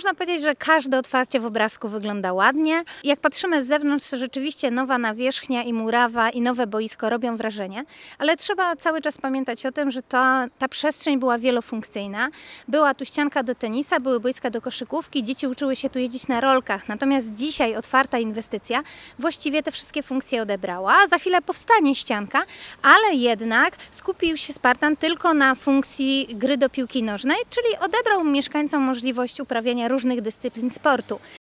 można powiedzieć, że każde otwarcie w obrazku wygląda ładnie. Jak patrzymy z zewnątrz, to rzeczywiście nowa nawierzchnia i murawa i nowe boisko robią wrażenie, ale trzeba cały czas pamiętać o tym, że ta przestrzeń była wielofunkcyjna. Była tu ścianka do tenisa, były boiska do koszykówki, dzieci uczyły się tu jeździć na rolkach. Natomiast dzisiaj otwarta inwestycja właściwie te wszystkie funkcje odebrała. Za chwilę powstanie ścianka, ale jednak skupił się Spartan tylko na funkcji gry do piłki nożnej, czyli odebrał mieszkańcom możliwość uprawiania różnych dyscyplin sportu.